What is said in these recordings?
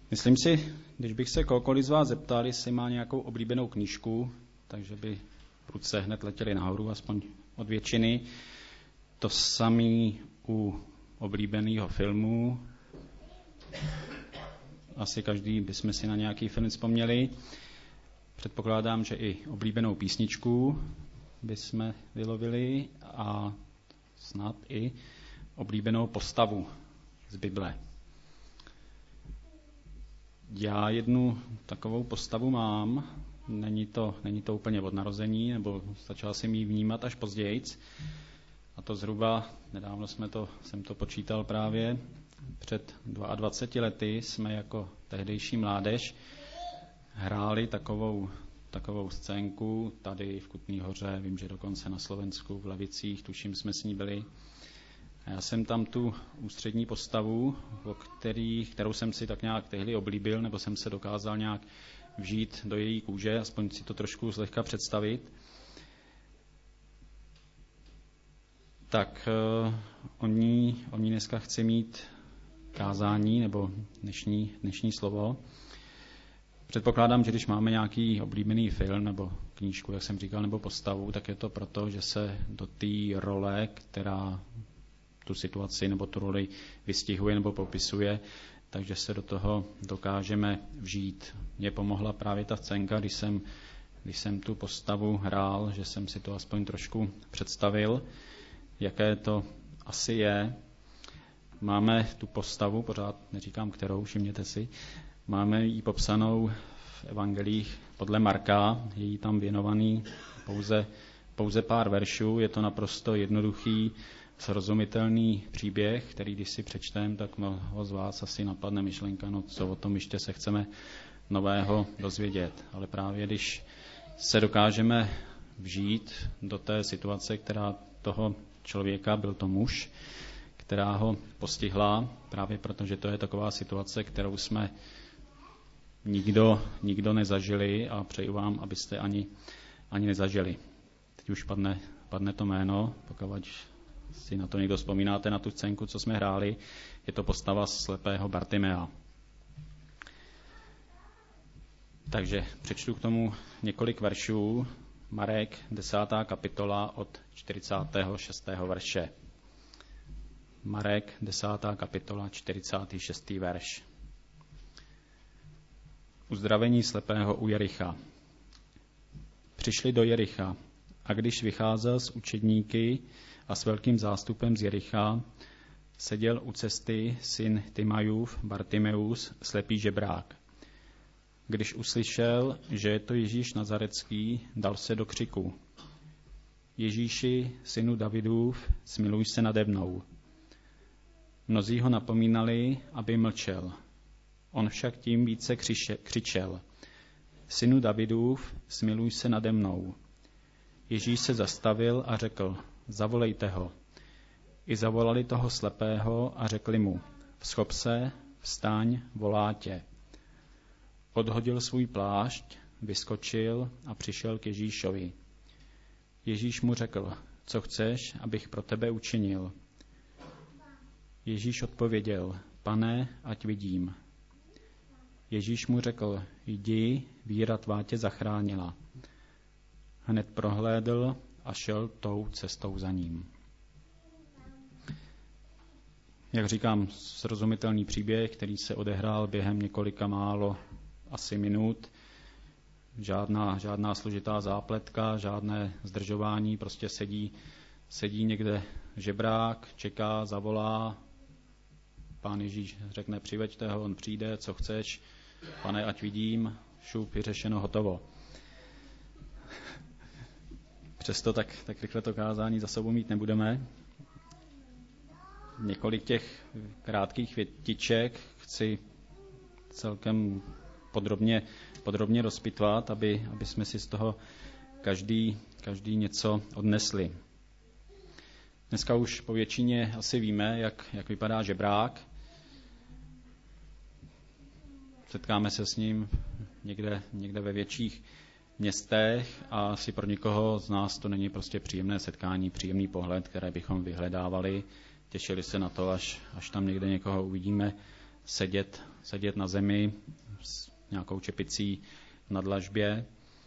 Myslím si, když bych se kohokoliv z vás zeptal, jestli má nějakou oblíbenou knížku, takže by ruce hned letěly nahoru, aspoň od většiny. To samý u oblíbeného filmu. Asi každý bychom si na nějaký film vzpomněli. Předpokládám, že i oblíbenou písničku bychom vylovili a snad i oblíbenou postavu z Bible. Já jednu takovou postavu mám, není to úplně od narození, nebo začal jsem ji vnímat až později. A to zhruba, nedávno jsem to počítal právě, před 22 lety jsme jako tehdejší mládež hráli takovou scénku tady v Kutné Hoře, vím, že dokonce na Slovensku, v Levicích, tuším, jsme s ní byli. A já jsem tam tu ústřední postavu, kterou jsem si tak nějak tehdy oblíbil, nebo jsem se dokázal nějak vžít do její kůže, aspoň si to trošku zlehka představit. Tak o ní dneska chci mít kázání nebo dnešní slovo. Předpokládám, že když máme nějaký oblíbený film nebo knížku, jak jsem říkal, nebo postavu, tak je to proto, že se do té role, která tu situaci nebo tu roli vystihuje nebo popisuje, takže se do toho dokážeme vžít. Mně pomohla právě ta scénka, když jsem tu postavu hrál, že jsem si to aspoň trošku představil, jaké to asi je. Máme tu postavu, pořád neříkám kterou, všimněte si, máme ji popsanou v evangelích podle Marka, je jí tam věnovaný pouze pár veršů, je to naprosto jednoduchý, srozumitelný příběh, který když si přečtem, tak mnoho z vás asi napadne myšlenka, no co o tom ještě se chceme nového dozvědět. Ale právě když se dokážeme vžít do té situace, která toho člověka, byl to muž, která ho postihla, právě protože to je taková situace, kterou jsme nikdo nezažili a přeju vám, abyste ani nezažili. Teď už padne to jméno, pokud si na to někdo vzpomínáte, na tu scénku, co jsme hráli, je to postava slepého Bartimea. Takže přečtu k tomu několik veršů. Marek, 10. kapitola od 46. verše. Marek, 10. kapitola, 46. verš. Uzdravení slepého u Jericha. Přišli do Jericha a když vycházel s učedníky a s velkým zástupem z Jericha, seděl u cesty syn Timajův, Bartimeus, slepý žebrák. Když uslyšel, že je to Ježíš Nazarecký, dal se do křiku. Ježíši, synu Davidův, smiluj se nade mnou. Mnozí ho napomínali, aby mlčel. On však tím více křičel. Synu Davidův, smiluj se nade mnou. Ježíš se zastavil a řekl, zavolejte ho. I zavolali toho slepého a řekli mu, vzchop se, vstaň, volá tě. Odhodil svůj plášť, vyskočil a přišel k Ježíšovi. Ježíš mu řekl, co chceš, abych pro tebe učinil? Ježíš odpověděl, Pane, ať vidím. Ježíš mu řekl, jdi, víra tvá tě zachránila. Hned prohlédl a šel tou cestou za ním. Jak říkám, srozumitelný příběh, který se odehrál během několika málo asi minut. Žádná složitá zápletka, žádné zdržování, prostě sedí někde žebrák, čeká, zavolá. Pán Ježíš řekne, přiveďte ho, on přijde, co chceš, Pane, ať vidím, šup, vyřešeno, hotovo. Přesto tak rychle to kázání za sebou mít nebudeme. Několik těch krátkých větiček chci celkem podrobně rozpitvat, aby jsme si z toho každý něco odnesli. Dneska už po většině asi víme, jak vypadá žebrák. Setkáme se s ním někde ve větších městech a asi pro někoho z nás to není prostě příjemné setkání, příjemný pohled, které bychom vyhledávali. Těšili se na to, až tam někde někoho uvidíme sedět na zemi s nějakou čepicí na dlažbě.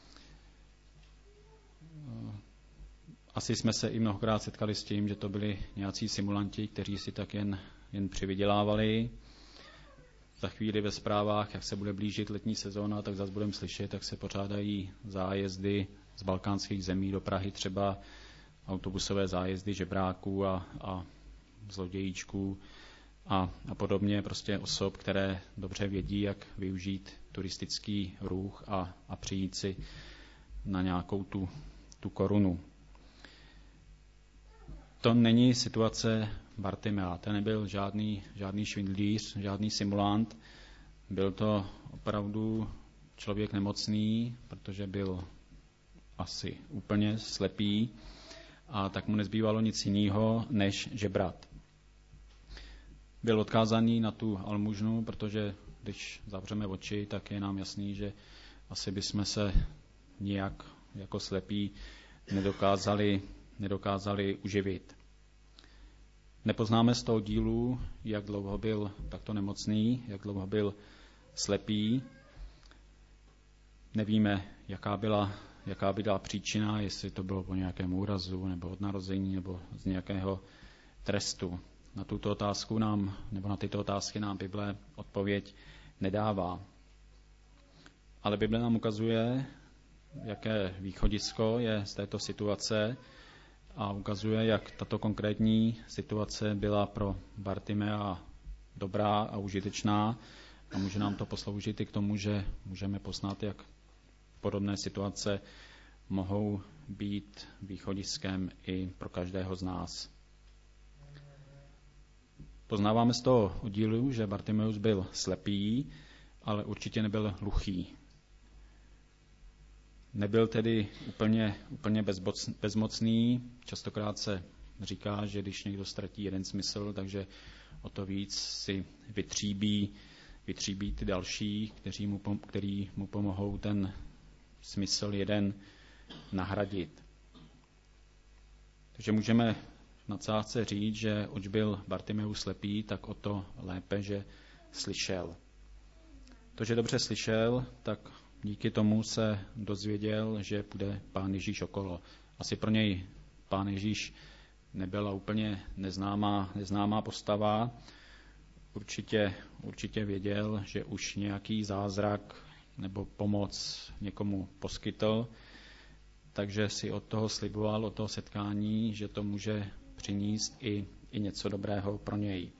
Asi jsme se i mnohokrát setkali s tím, že to byli nějací simulanti, kteří si tak jen přivydělávali. Za chvíli ve zprávách, jak se bude blížit letní sezóna, tak zase budeme slyšet, jak se pořádají zájezdy z balkánských zemí do Prahy, třeba autobusové zájezdy žebráků a zlodějíčků a podobně, prostě osob, které dobře vědí, jak využít turistický ruch a přijít si na nějakou tu korunu. To není situace Bartimea, ten nebyl žádný švindlíř, žádný simulant, byl to opravdu člověk nemocný, protože byl asi úplně slepý a tak mu nezbývalo nic jiného, než žebrat. Byl odkázaný na tu almužnu, protože když zavřeme oči, tak je nám jasný, že asi bychom se nijak jako slepí nedokázali uživit. Nepoznáme z toho dílu, jak dlouho byl takto nemocný, jak dlouho byl slepý. Nevíme, jaká byla příčina, jestli to bylo po nějakém úrazu, nebo od narození, nebo z nějakého trestu. Na tyto otázky nám Bible odpověď nedává. Ale Bible nám ukazuje, jaké východisko je z této situace a ukazuje, jak tato konkrétní situace byla pro Bartimea dobrá a užitečná a může nám to posloužit i k tomu, že můžeme poznat, jak podobné situace mohou být východiskem i pro každého z nás. Poznáváme z toho oddílu, že Bartimeus byl slepý, ale určitě nebyl hluchý. Nebyl tedy úplně bezmocný. Častokrát se říká, že když někdo ztratí jeden smysl, takže o to víc si vytříbí ty další, který mu pomohou ten smysl jeden nahradit. Takže můžeme v nadsázce říct, že oč byl Bartimeus slepý, tak o to lépe, že slyšel. To, že dobře slyšel, tak díky tomu se dozvěděl, že půjde Pán Ježíš okolo. Asi pro něj Pán Ježíš nebyla úplně neznámá postava. Určitě věděl, že už nějaký zázrak nebo pomoc někomu poskytl, takže si od toho sliboval, od toho setkání, že to může přinést i něco dobrého pro něj.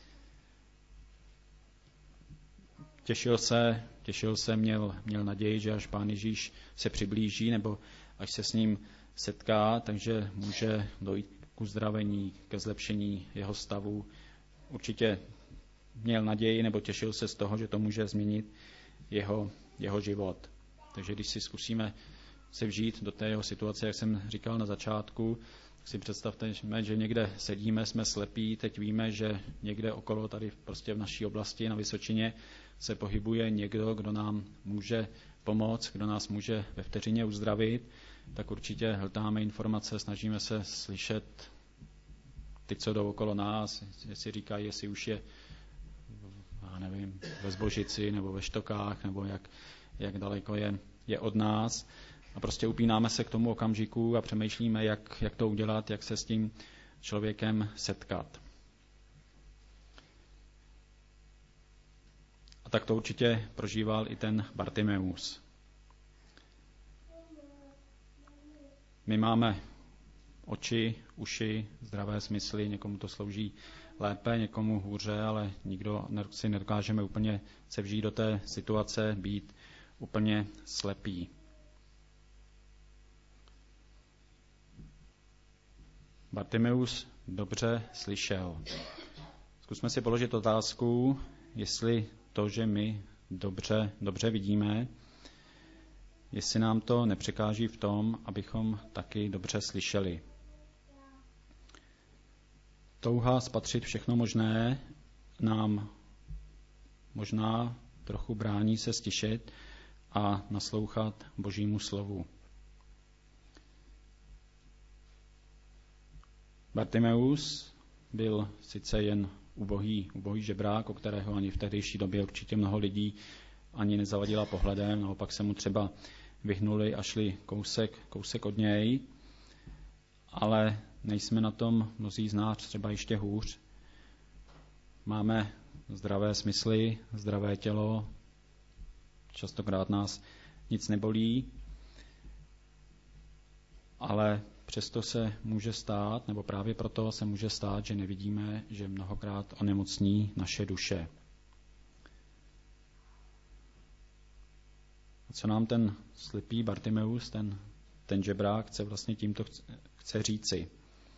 Těšil se, měl naději, že až Pán Ježíš se přiblíží nebo až se s ním setká, takže může dojít k uzdravení, ke zlepšení jeho stavu. Určitě měl naději nebo těšil se z toho, že to může změnit jeho život. Takže když si zkusíme se vžít do té jeho situace, jak jsem říkal na začátku, tak si představte, že někde sedíme, jsme slepí, teď víme, že někde okolo, tady prostě v naší oblasti na Vysočině, se pohybuje někdo, kdo nám může pomoct, kdo nás může ve vteřině uzdravit, tak určitě hledáme informace, snažíme se slyšet ty, co jdou okolo nás, jestli říkají, jestli už je ve Zbožici nebo ve Štokách, nebo jak daleko je od nás. A prostě upínáme se k tomu okamžiku a přemýšlíme, jak to udělat, jak se s tím člověkem setkat. A tak to určitě prožíval i ten Bartimeus. My máme oči, uši, zdravé smysly, někomu to slouží lépe, někomu hůře, ale nikdo si nedokážeme úplně se vžít do té situace, být úplně slepý. Bartimeus dobře slyšel. Zkusme si položit otázku, jestli to, že my dobře vidíme, jestli nám to nepřekáží v tom, abychom taky dobře slyšeli. Touha spatřit všechno možné nám možná trochu brání se stišit a naslouchat Božímu slovu. Bartimeus byl sice jen ubohý žebrák, o kterého ani v tehdejší době určitě mnoho lidí ani nezavadila pohledem, naopak se mu třeba vyhnuli a šli kousek od něj, ale nejsme na tom mnozí z nás třeba ještě hůř. Máme zdravé smysly, zdravé tělo, častokrát nás nic nebolí, ale přesto se může stát, nebo právě proto se může stát, že nevidíme, že mnohokrát onemocní naše duše. A co nám ten slepý Bartimeus, ten žebrák, chce vlastně tímto chce říci?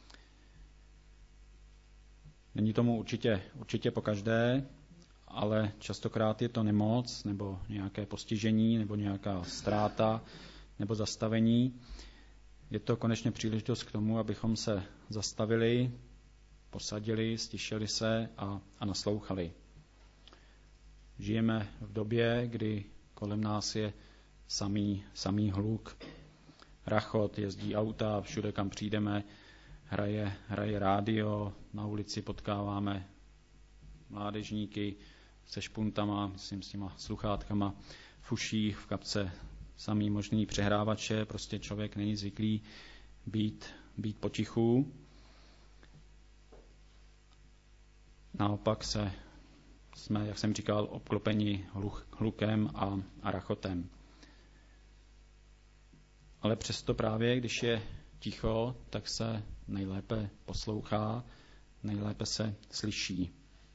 Není tomu určitě pokaždé, ale častokrát je to nemoc, nebo nějaké postižení, nebo nějaká ztráta, nebo zastavení. Je to konečně příležitost k tomu, abychom se zastavili, posadili, stišili se a naslouchali. Žijeme v době, kdy kolem nás je samý hluk, rachot, jezdí auta, všude kam přijdeme, hraje rádio, na ulici potkáváme mládežníky se špuntama, myslím s těma sluchátkama v uších, v kapce samý možný přehrávače, prostě člověk není zvyklý být potichu. Naopak jsme, jak jsem říkal, obklopeni hlukem a rachotem. Ale přesto právě, když je ticho, tak se nejlépe poslouchá, nejlépe se slyší.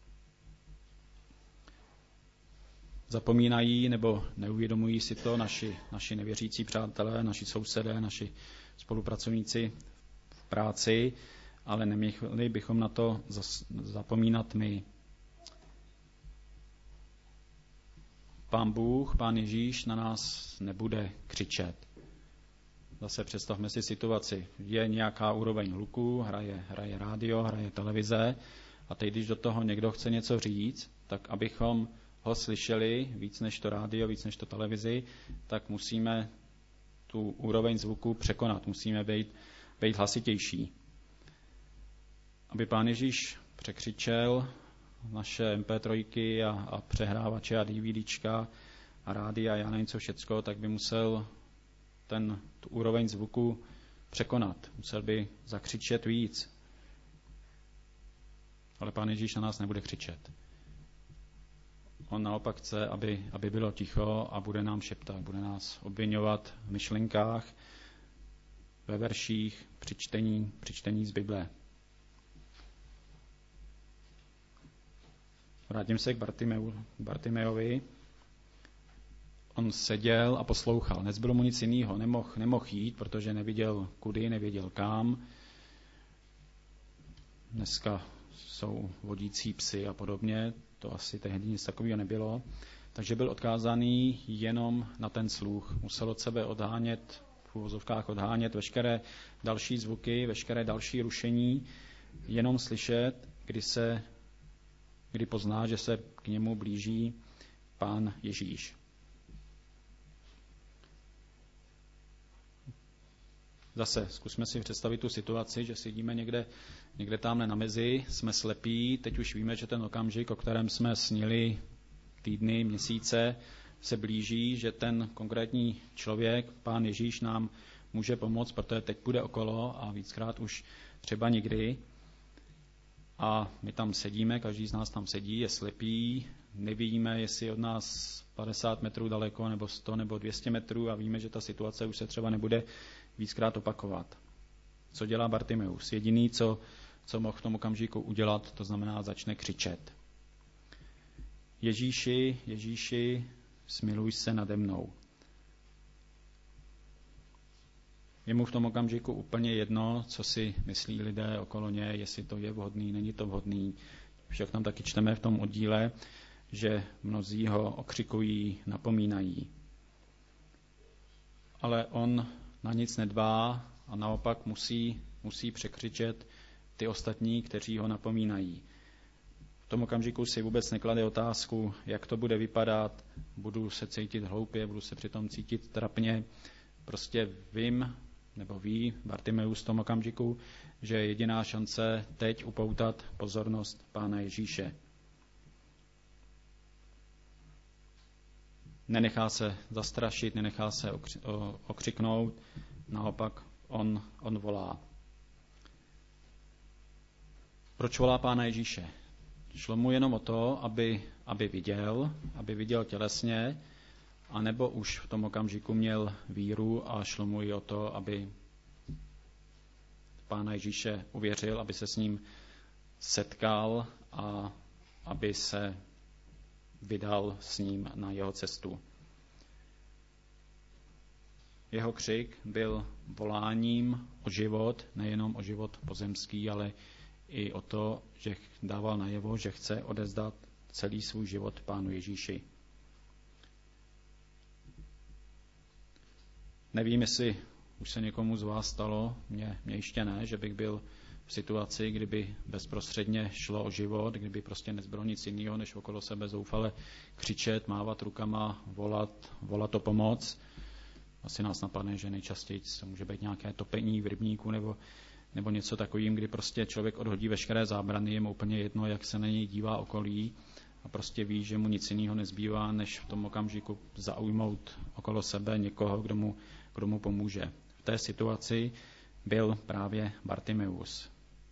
Zapomínají nebo neuvědomují si to naši nevěřící přátelé, naši sousedé, naši spolupracovníci v práci, ale neměli bychom na to zapomínat my. Pán Bůh, Pán Ježíš na nás nebude křičet. Zase představme si situaci. Je nějaká úroveň hluku, hraje rádio, hraje televize a teď, když do toho někdo chce něco říct, tak abychom ho slyšeli víc než to rádio, víc než to televizi, tak musíme tu úroveň zvuku překonat. Musíme být hlasitější. Aby Pán Ježíš překřičel naše MP3 a přehrávače a DVDčka a rádia a já nevím co všecko, tak by musel tu úroveň zvuku překonat. Musel by zakřičet víc. Ale Pán Ježíš na nás nebude křičet. On naopak chce, aby bylo ticho a bude nám šeptat, bude nás obviňovat v myšlenkách, ve verších, při čtení z Bible. Vrátím se k Bartimeovi. On seděl a poslouchal. Nezbylo mu nic jiného. Nemohl jít, protože neviděl kudy, nevěděl kam. Dneska jsou vodící psy a podobně. To asi tehdy nic takového nebylo. Takže byl odkázaný jenom na ten sluch. Musel od sebe v uvozovkách odhánět veškeré další zvuky, veškeré další rušení, jenom slyšet, kdy pozná, že se k němu blíží Pán Ježíš. Zase zkusme si představit tu situaci, že sedíme někde tamhle na mezi, jsme slepí, teď už víme, že ten okamžik, o kterém jsme snili týdny, měsíce, se blíží, že ten konkrétní člověk, Pán Ježíš, nám může pomoct, protože teď půjde okolo a víckrát už třeba nikdy. A my tam sedíme, každý z nás tam sedí, je slepý, nevíme, jestli od nás 50 metrů daleko, nebo 100, nebo 200 metrů a víme, že ta situace už se třeba nebude víckrát opakovat. Co dělá Bartimeus? Jediný, co mohl v tom okamžiku udělat, to znamená, začne křičet. Ježíši, smiluj se nade mnou. Je mu v tom okamžiku úplně jedno, co si myslí lidé okolo něj, jestli to je vhodný, není to vhodný. Však tam taky čteme v tom oddíle, že mnozí ho okřikují, napomínají. Ale on na nic nedbá a naopak musí překřičet ty ostatní, kteří ho napomínají. V tom okamžiku si vůbec neklade otázku, jak to bude vypadat, budu se cítit hloupě, budu se přitom cítit trapně. Prostě vím, nebo ví Bartimeus v tom okamžiku, že je jediná šance teď upoutat pozornost Pána Ježíše. Nenechá se zastrašit, nenechá se okřiknout, naopak on volá. Proč volá Pána Ježíše? Šlo mu jenom o to, aby viděl tělesně, anebo už v tom okamžiku měl víru a šlo mu i o to, aby Pána Ježíše uvěřil, aby se s ním setkal a aby se vydal s ním na jeho cestu. Jeho křik byl voláním o život, nejenom o život pozemský, ale i o to, že dával najevo, že chce odevzdat celý svůj život Pánu Ježíši. Nevím, jestli už se někomu z vás stalo, mně ještě ne, že bych byl v situaci, kdyby bezprostředně šlo o život, kdyby prostě nezbylo nic jiného, než okolo sebe zoufale křičet, mávat rukama, volat o pomoc. Asi nás napadne, že nejčastěji to může být nějaké topení v rybníku nebo něco takovým, kdy prostě člověk odhodí veškeré zábrany, je mu úplně jedno, jak se na něj dívá okolí a prostě ví, že mu nic jiného nezbývá, než v tom okamžiku zaujmout okolo sebe někoho, kdo mu pomůže. V té situaci byl právě Bartimeus.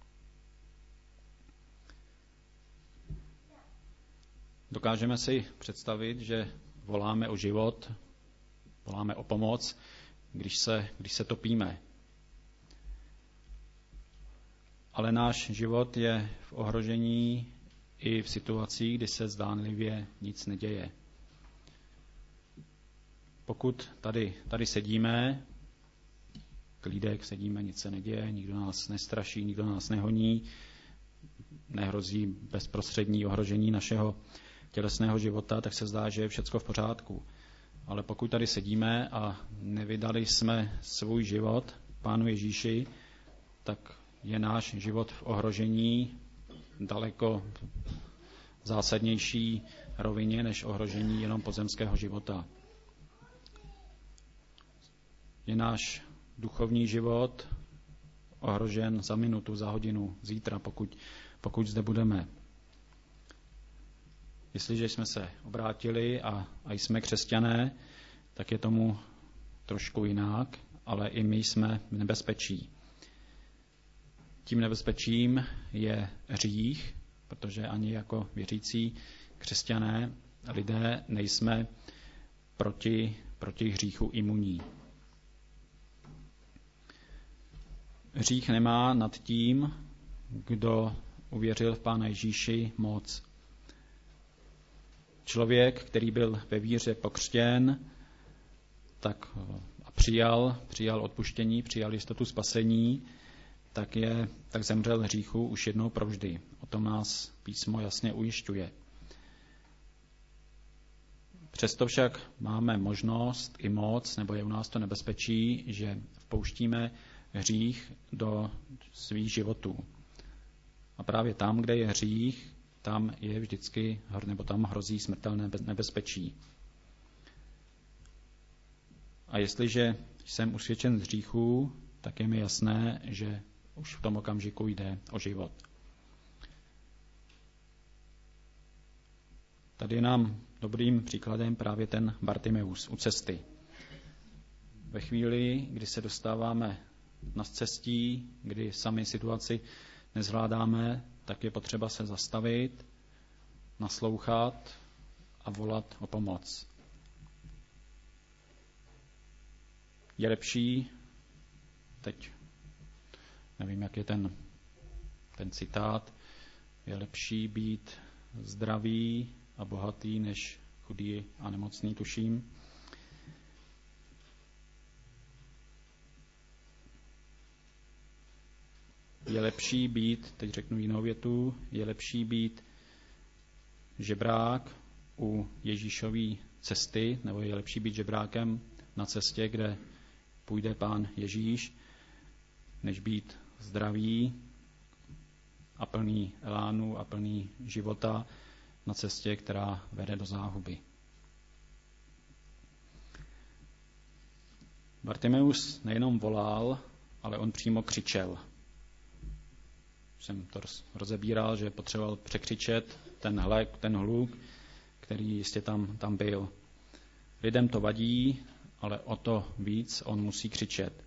Dokážeme si představit, že voláme o život, voláme o pomoc, když se topíme. Ale náš život je v ohrožení i v situacích, kdy se zdánlivě nic neděje. Pokud tady sedíme, klídek sedíme, nic se neděje, nikdo nás nestraší, nikdo nás nehoní, nehrozí bezprostřední ohrožení našeho tělesného života, tak se zdá, že je všecko v pořádku. Ale pokud tady sedíme a nevydali jsme svůj život Pánu Ježíši, tak je náš život v ohrožení daleko zásadnější rovině než ohrožení jenom pozemského života. Je náš duchovní život ohrožen za minutu, za hodinu, zítra, pokud zde budeme. Jestliže jsme se obrátili a jsme křesťané, tak je tomu trošku jinak, ale i my jsme v nebezpečí. Tím nebezpečím je hřích, protože ani jako věřící křesťané lidé nejsme proti hříchu imunní. Hřích nemá nad tím, kdo uvěřil v Pána Ježíši, moc. Člověk, který byl ve víře pokřtěn, tak přijal odpuštění, přijal jistotu spasení, tak zemřel hříchu už jednou provždy. O tom nás písmo jasně ujišťuje. Přesto však máme možnost i moc, nebo je u nás to nebezpečí, že vpouštíme hřích do svých životů. A právě tam, kde je hřích, tam je vždycky, nebo tam hrozí smrtelné nebezpečí. A jestliže jsem usvědčen z hříchu, tak je mi jasné, že už v tom okamžiku jde o život. Tady je nám dobrým příkladem právě ten Bartimeus u cesty. Ve chvíli, kdy se dostáváme na cestí, kdy sami situaci nezvládáme, tak je potřeba se zastavit, naslouchat a volat o pomoc. Je lepší, teď nevím, jak je ten citát, je lepší být zdravý a bohatý, než chudý a nemocný, tuším. Je lepší být, teď řeknu jinou větu, je lepší být žebrák u Ježíšový cesty, nebo je lepší být žebrákem na cestě, kde půjde Pán Ježíš, než být zdravý a plný elánu a plný života na cestě, která vede do záhuby. Bartimeus nejenom volal, ale on přímo křičel. Jsem to rozebíral, že potřeboval překřičet ten hluk, který jistě tam byl. Lidem to vadí, ale o to víc on musí křičet.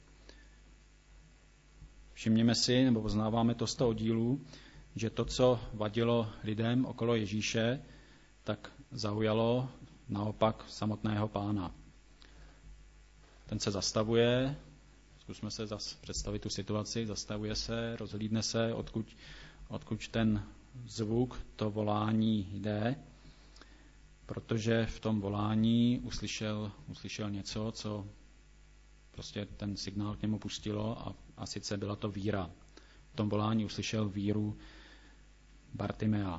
Všimněme si, nebo poznáváme to z toho dílu, že to, co vadilo lidem okolo Ježíše, tak zaujalo naopak samotného Pána. Ten se zastavuje, zkusme se zase představit tu situaci, zastavuje se, rozhlídne se, odkud ten zvuk, to volání jde, protože v tom volání uslyšel něco, co prostě ten signál k němu pustilo a sice byla to víra. V tom volání uslyšel víru Bartimea.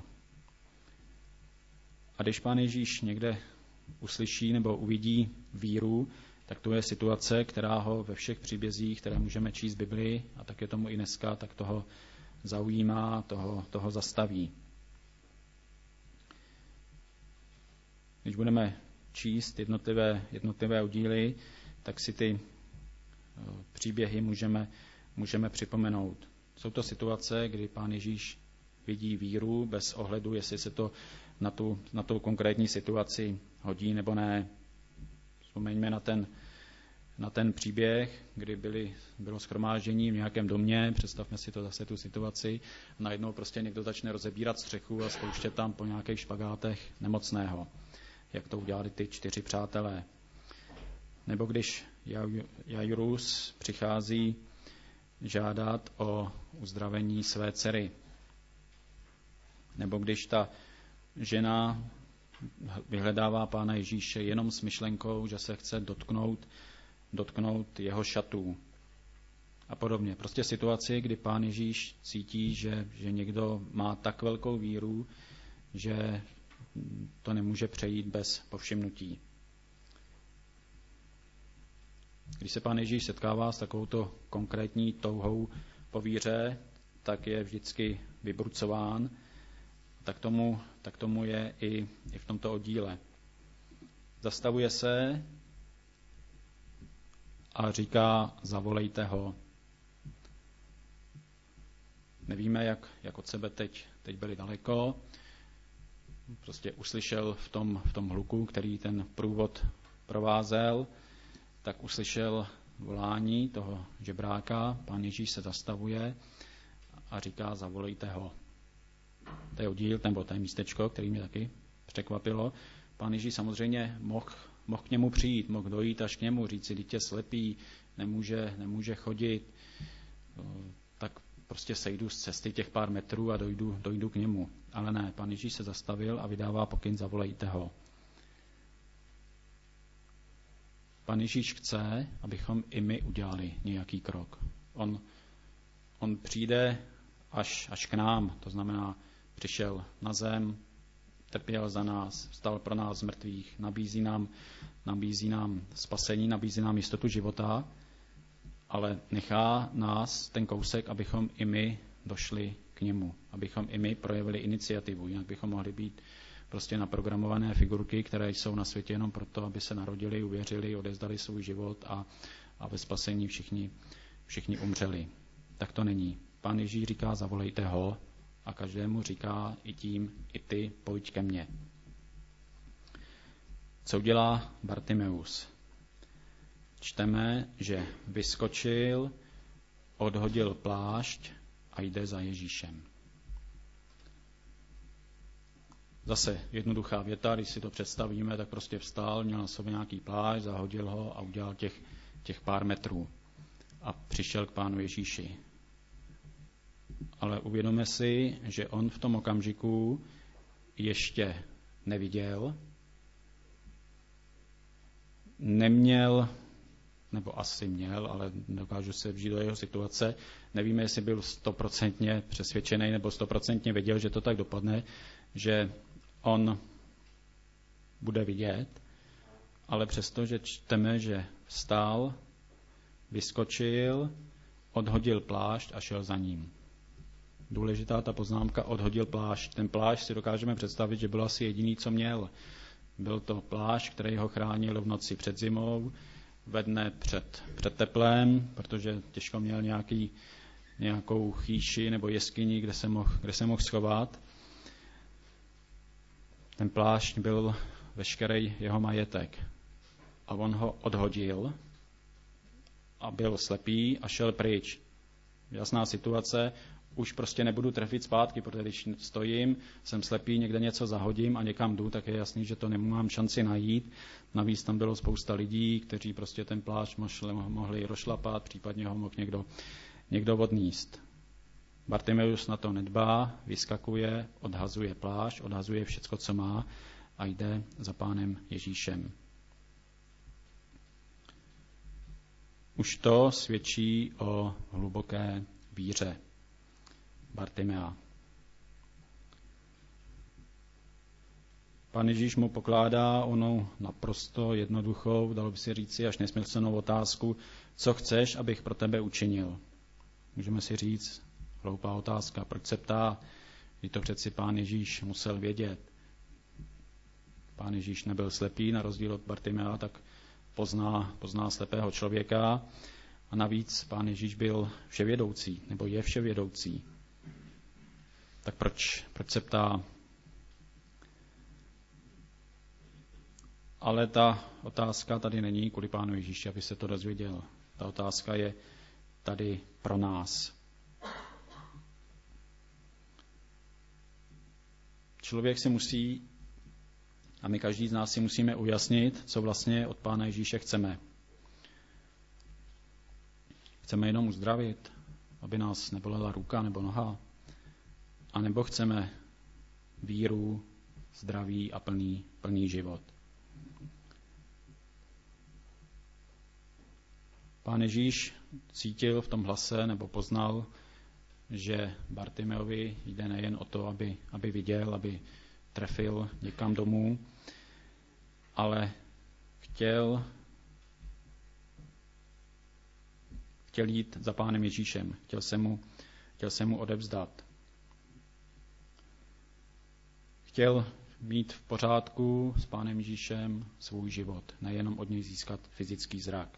A když Pán Ježíš někde uslyší nebo uvidí víru, tak to je situace, která ho ve všech příbězích, které můžeme číst v Biblii, a tak je tomu i dneska, tak toho zaujímá, toho zastaví. Když budeme číst jednotlivé oddíly, tak si ty příběhy můžeme připomenout. Jsou to situace, kdy Pán Ježíš vidí víru bez ohledu, jestli se to na tu konkrétní situaci hodí nebo ne. Vzpomeňme na ten příběh, kdy bylo shromáždění v nějakém domě, představme si to zase tu situaci, najednou prostě někdo začne rozebírat střechu a spouštět tam po nějakých špagátech nemocného, jak to udělali ty 4 přátelé. Nebo když Jairus přichází žádat o uzdravení své dcery. Nebo když ta žena vyhledává Pána Ježíše jenom s myšlenkou, že se chce dotknout jeho šatů a podobně. Prostě situaci, kdy Pán Ježíš cítí, že někdo má tak velkou víru, že to nemůže přejít bez povšimnutí. Když se Pán Ježíš setkává s takovouto konkrétní touhou po víře, tak je vždycky vybrucován. Tak tomu je i v tomto oddíle. Zastavuje se a říká, zavolejte ho. Nevíme, jak od sebe teď byli daleko. Prostě uslyšel v tom hluku, který ten průvod provázel, tak uslyšel volání toho žebráka. Pán Ježíš se zastavuje a říká, zavolejte ho. To je oddíl, nebo to je místečko, který mě taky překvapilo. Pán Ježíš samozřejmě mohl k němu přijít, mohl dojít až k němu, říct si, dítě slepý, nemůže chodit, tak prostě sejdu z cesty těch pár metrů a dojdu k němu. Ale ne, Pán Ježíš se zastavil a vydává pokyn, zavolejte ho. Pán Ježíš chce, abychom i my udělali nějaký krok. On přijde až k nám, to znamená, přišel na zem, trpěl za nás, vstal pro nás z mrtvých, nabízí nám spasení, nabízí nám jistotu života, ale nechá nás ten kousek, abychom i my došli k němu, abychom i my projevili iniciativu, jinak bychom mohli být prostě naprogramované figurky, které jsou na světě jenom proto, aby se narodili, uvěřili, odevzdali svůj život a ve spasení všichni umřeli. Tak to není. Pán Ježíš říká, zavolejte ho, a každému říká i ty, pojď ke mně. Co udělá Bartimeus? Čteme, že vyskočil, odhodil plášť a jde za Ježíšem. Zase jednoduchá věta, když si to představíme, tak prostě vstal, měl na sobě nějaký plášť, zahodil ho a udělal těch pár metrů a přišel k Pánu Ježíši. Ale uvědomme si, že on v tom okamžiku ještě neviděl, neměl, nebo asi měl, ale nedokážu se vžít do jeho situace. Nevíme, jestli byl 100% přesvědčený nebo 100% věděl, že to tak dopadne, že on bude vidět, ale přesto, že čteme, že vstal, vyskočil, odhodil plášť a šel za ním. Důležitá ta poznámka, odhodil plášť. Ten plášť si dokážeme představit, že byl asi jediný, co měl. Byl to plášť, který ho chránil v noci před zimou, ve dne před teplem, protože těžko měl nějakou chýši nebo jeskyni, kde se mohl schovat. Ten plášť byl veškerý jeho majetek. A on ho odhodil a byl slepý a šel pryč. Jasná situace, už prostě nebudu trefit zpátky, protože když stojím, jsem slepý, někde něco zahodím a někam jdu, tak je jasný, že to nemám šanci najít. Navíc tam bylo spousta lidí, kteří prostě ten plášť mohli rozšlapat, případně ho mohl někdo odníst. Bartimeus na to nedbá, vyskakuje, odhazuje plášť, odhazuje všecko, co má a jde za Pánem Ježíšem. Už to svědčí o hluboké víře Bartimea. Pán Ježíš mu pokládá onou naprosto jednoduchou, dalo by si říci až nesmyslnou otázku, co chceš, abych pro tebe učinil. Můžeme si říct, hloupá otázka, proč se ptá, když to přeci Pán Ježíš musel vědět. Pán Ježíš nebyl slepý, na rozdíl od Bartimea, tak pozná slepého člověka a navíc Pán Ježíš byl vševědoucí, nebo je vševědoucí. Tak proč se ptá? Ale ta otázka tady není kvůli Pánu Ježíši, aby se to dozvěděl. Ta otázka je tady pro nás. Člověk si musí, a my každý z nás si musíme ujasnit, co vlastně od Pána Ježíše chceme. Chceme jenom uzdravit, aby nás nebolela ruka nebo noha, a nebo chceme víru, zdraví a plný život. Pán Ježíš cítil v tom hlase nebo poznal, že Bartimeovi jde nejen o to, aby viděl, aby trefil někam domů, ale chtěl jít za Pánem Ježíšem, chtěl se mu odevzdat. Chtěl mít v pořádku s Pánem Ježíšem svůj život, nejenom od něj získat fyzický zrak.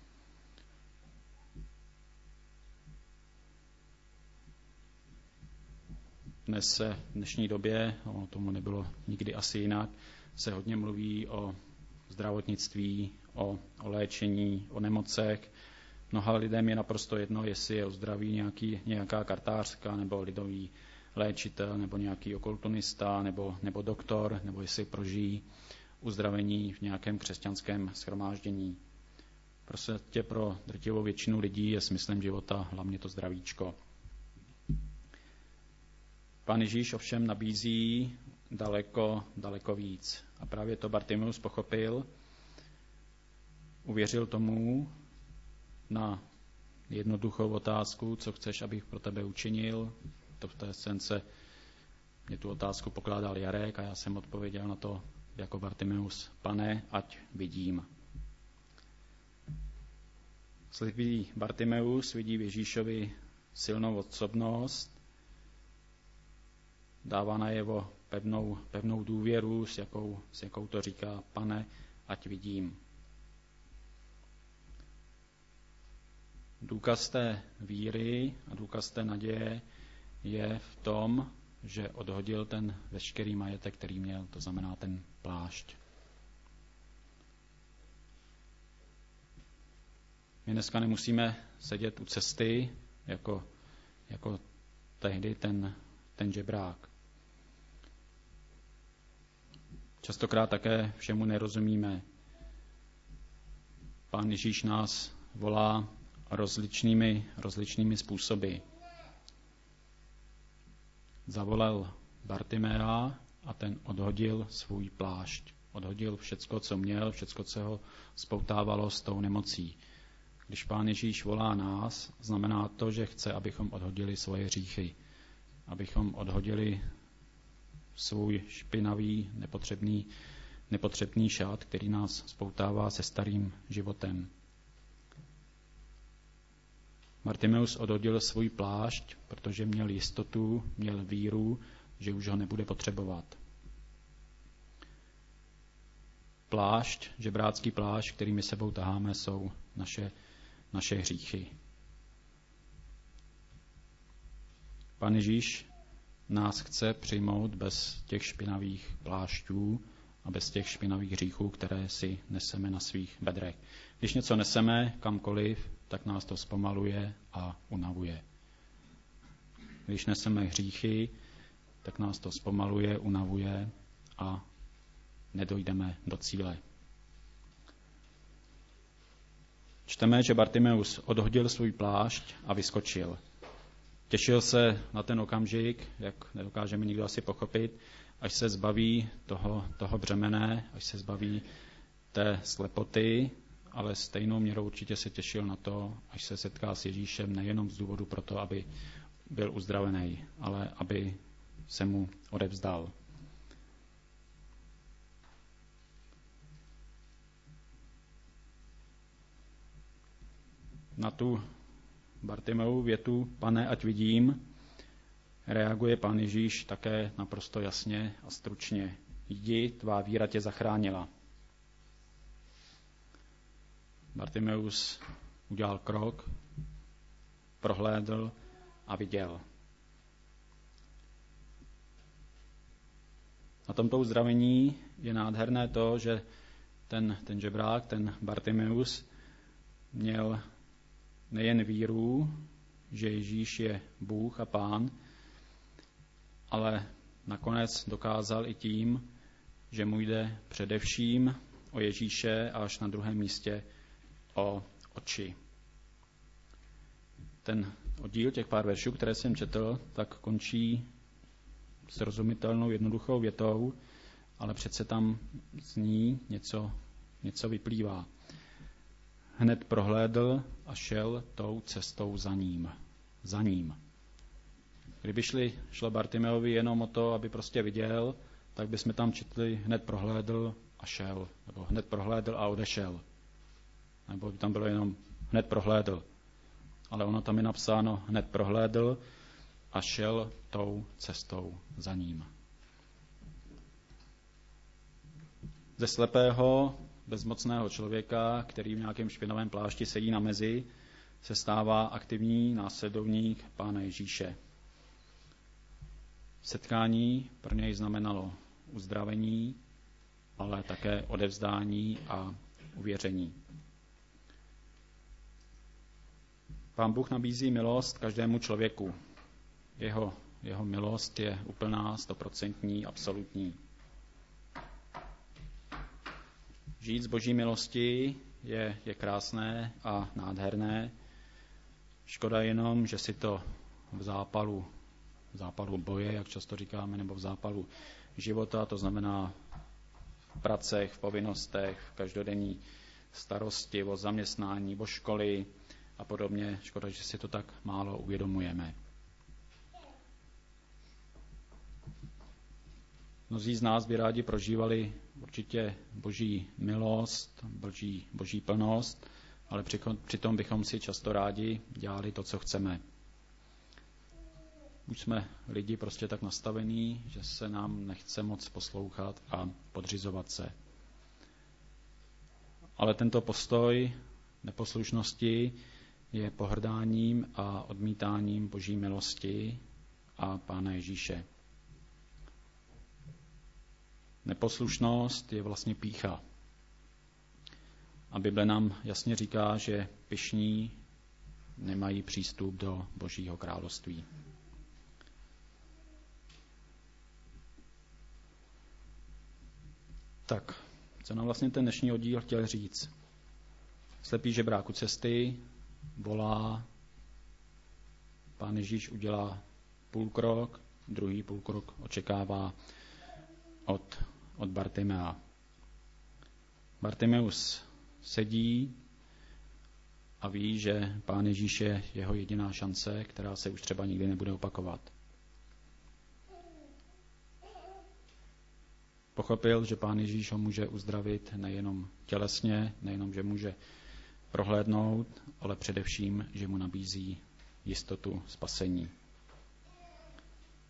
V dnešní době, tomu nebylo nikdy asi jinak, se hodně mluví o zdravotnictví, o léčení, o nemocech. Mnoha lidem je naprosto jedno, jestli je o zdraví nějaká kartářka, nebo lidový léčitel, nebo nějaký okultunista, nebo doktor, nebo jestli prožijí uzdravení v nějakém křesťanském shromáždění. Prostě pro drtivou většinu lidí je smyslem života hlavně to zdravíčko. Pán Ježíš ovšem nabízí daleko víc. A právě to Bartimeus pochopil, uvěřil tomu na jednoduchou otázku, co chceš, abych pro tebe učinil. To v té scénce mě tu otázku pokládal Jarek a já jsem odpověděl na to jako Bartimeus, Pane, ať vidím. Slepý Bartimeus vidí v Ježíšovi silnou osobnost, dává najevo pevnou důvěru, s jakou to říká, Pane, ať vidím. Důkaz té víry a důkaz té naděje je v tom, že odhodil ten veškerý majetek, který měl, to znamená ten plášť. My dneska nemusíme sedět u cesty, jako tehdy ten žebrák. Častokrát také všemu nerozumíme. Pán Ježíš nás volá rozličnými způsoby. Zavolal Bartimea a ten odhodil svůj plášť. Odhodil všecko, co měl, všecko, co ho spoutávalo s tou nemocí. Když Pán Ježíš volá nás, znamená to, že chce, abychom odhodili svoje hříchy. Abychom odhodili svůj špinavý, nepotřebný šat, který nás spoutává se starým životem. Bartimeus odhodil svůj plášť, protože měl jistotu, měl víru, že už ho nebude potřebovat. plášť, žebrácký plášť, který my sebou taháme, jsou naše hříchy. Pán Ježíš nás chce přijmout bez těch špinavých plášťů a bez těch špinavých hříchů, které si neseme na svých bedrech. Když něco neseme kamkoliv, tak nás to zpomaluje a unavuje. Když neseme hříchy, tak nás to zpomaluje, unavuje a nedojdeme do cíle. Čteme, že Bartimeus odhodil svůj plášť a vyskočil. Těšil se na ten okamžik, jak nedokážeme nikdo asi pochopit, až se zbaví toho břemene, až se zbaví té slepoty, ale stejnou měrou určitě se těšil na to, až se setká s Ježíšem nejenom z důvodu proto, aby byl uzdravený, ale aby se mu odevzdal. Na tu Bartimeu větu Pane, ať vidím, reaguje Pán Ježíš také naprosto jasně a stručně. Jdi, tvá víra tě zachránila. Bartimeus udělal krok, prohlédl a viděl. Na tomto uzdravení je nádherné to, že ten žebrák, ten Bartimeus, měl nejen víru, že Ježíš je Bůh a Pán, ale nakonec dokázal i tím, že mu jde především o Ježíše a až na druhém místě o oči. Ten oddíl těch pár veršů, které jsem četl, tak končí srozumitelnou, jednoduchou větou, ale přece tam z ní něco vyplývá. Hned prohlédl a šel tou cestou za ním. Kdyby šlo Bartimeovi jenom o to, aby prostě viděl, tak bychom tam četli hned prohlédl a šel, nebo hned prohlédl a odešel. Nebo by tam bylo jenom hned prohlédl. Ale ono tam je napsáno hned prohlédl a šel tou cestou za ním. Ze slepého, bezmocného člověka, který v nějakém špinavém plášti sedí na mezi, se stává aktivní následovník Pána Ježíše. Setkání pro něj znamenalo uzdravení, ale také odevzdání a uvěření. Pán Bůh nabízí milost každému člověku. Jeho milost je úplná, 100%, absolutní. Žít z Boží milosti je krásné a nádherné. Škoda jenom, že si to v zápalu boje, jak často říkáme, nebo v zápalu života, to znamená v pracech, v povinnostech, v každodenní starosti, o zaměstnání, o školy a podobně. Škoda, že si to tak málo uvědomujeme. Mnozí z nás by rádi prožívali určitě Boží milost, Boží plnost, ale přitom bychom si často rádi dělali to, co chceme. Už jsme lidi prostě tak nastavení, že se nám nechce moc poslouchat a podřizovat se. Ale tento postoj neposlušnosti je pohrdáním a odmítáním Boží milosti a Pána Ježíše. Neposlušnost je vlastně pýcha. A Bible nám jasně říká, že pyšní nemají přístup do Božího království. Tak, co nám vlastně ten dnešní oddíl chtěl říct? Slepý žebrák u cesty volá, Pán Ježíš udělá půlkrok, druhý půlkrok očekává od Bartimea. Bartimeus sedí a ví, že Pán Ježíš je jeho jediná šance, která se už třeba nikdy nebude opakovat. Pochopil, že Pán Ježíš ho může uzdravit nejenom tělesně, nejenom, že může prohlédnout, ale především, že mu nabízí jistotu spasení.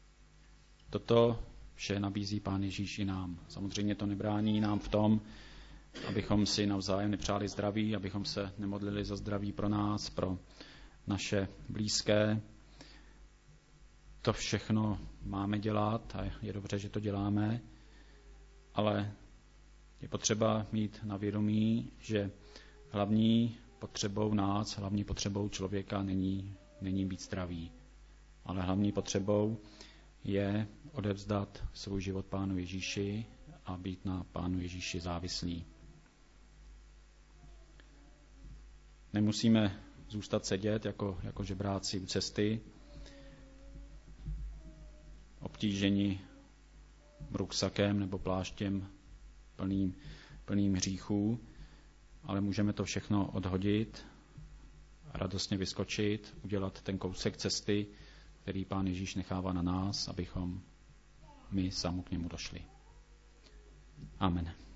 Toto vše nabízí Pán Ježíš i nám. Samozřejmě to nebrání nám v tom, abychom si navzájem nepřáli zdraví, abychom se nemodlili za zdraví pro nás, pro naše blízké. To všechno máme dělat a je dobře, že to děláme, ale je potřeba mít na vědomí, že hlavní potřebou nás, hlavní potřebou člověka není být zdravý, ale hlavní potřebou je odevzdat svůj život Pánu Ježíši a být na Pánu Ježíši závislý. Nemusíme zůstat sedět jako žebráci u cesty, obtíženi ruksakem nebo pláštěm plným hříchů, ale můžeme to všechno odhodit, radostně vyskočit, udělat ten kousek cesty, který Pán Ježíš nechává na nás, abychom my sami k němu došli. Amen.